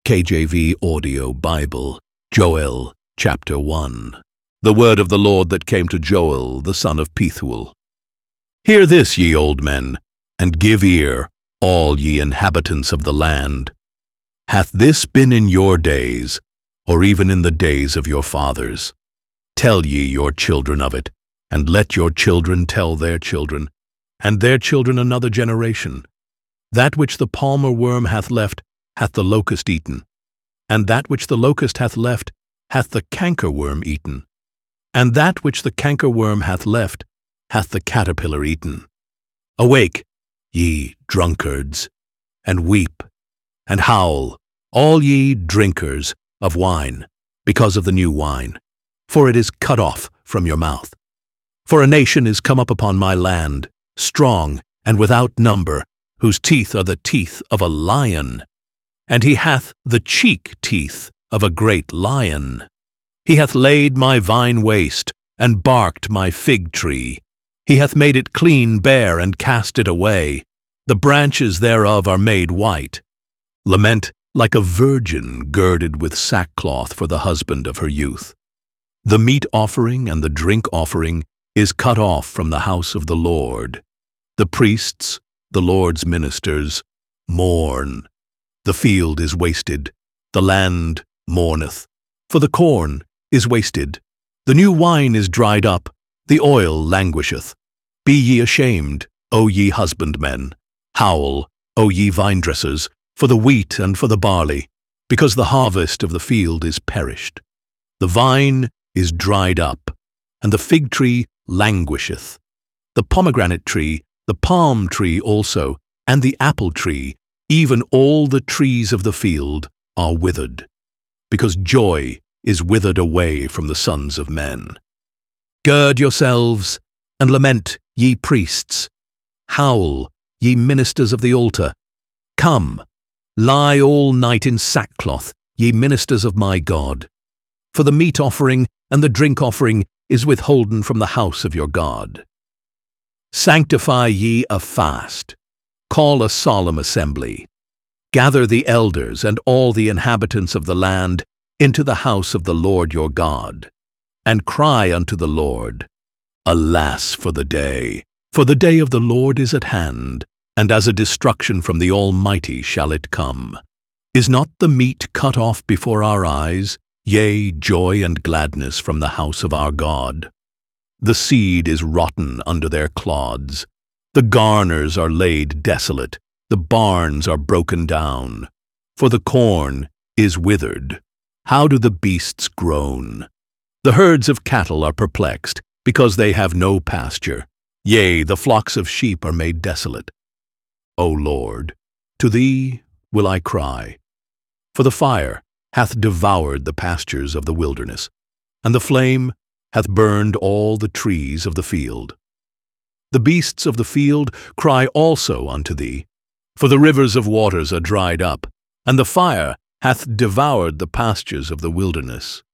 KJV Audio Bible, Joel, chapter 1. The word of the Lord that came to Joel, the son of Pethuel. Hear this, ye old men, and give ear, all ye inhabitants of the land. Hath this been in your days, or even in the days of your fathers? Tell ye your children of it, and let your children tell their children, and their children another generation. That which the palmer worm hath left, hath the locust eaten, and that which the locust hath left, hath the cankerworm eaten, and that which the cankerworm hath left, hath the caterpillar eaten. Awake, ye drunkards, and weep, and howl, all ye drinkers of wine, because of the new wine, for it is cut off from your mouth. For a nation is come up upon my land, strong and without number, whose teeth are the teeth of a lion, and he hath the cheek teeth of a great lion. He hath laid my vine waste, and barked my fig tree. He hath made it clean bare, and cast it away. The branches thereof are made white. Lament like a virgin girded with sackcloth for the husband of her youth. The meat offering and the drink offering is cut off from the house of the Lord. The priests, the Lord's ministers, mourn. The field is wasted, the land mourneth, for the corn is wasted. The new wine is dried up, the oil languisheth. Be ye ashamed, O ye husbandmen. Howl, O ye vinedressers, for the wheat and for the barley, because the harvest of the field is perished. The vine is dried up, and the fig tree languisheth. The pomegranate tree, the palm tree also, and the apple tree, even all the trees of the field, are withered, because joy is withered away from the sons of men. Gird yourselves, and lament, ye priests. Howl, ye ministers of the altar. Come, lie all night in sackcloth, ye ministers of my God. For the meat offering and the drink offering is withholden from the house of your God. Sanctify ye a fast. Call a solemn assembly. Gather the elders and all the inhabitants of the land into the house of the Lord your God, and cry unto the Lord, Alas for the day of the Lord is at hand, and as a destruction from the Almighty shall it come. Is not the meat cut off before our eyes, yea, joy and gladness from the house of our God? The seed is rotten under their clods. The garners are laid desolate, the barns are broken down. For the corn is withered. How do the beasts groan? The herds of cattle are perplexed, because they have no pasture. Yea, the flocks of sheep are made desolate. O Lord, to thee will I cry. For the fire hath devoured the pastures of the wilderness, and the flame hath burned all the trees of the field. The beasts of the field cry also unto thee, for the rivers of waters are dried up, and the fire hath devoured the pastures of the wilderness.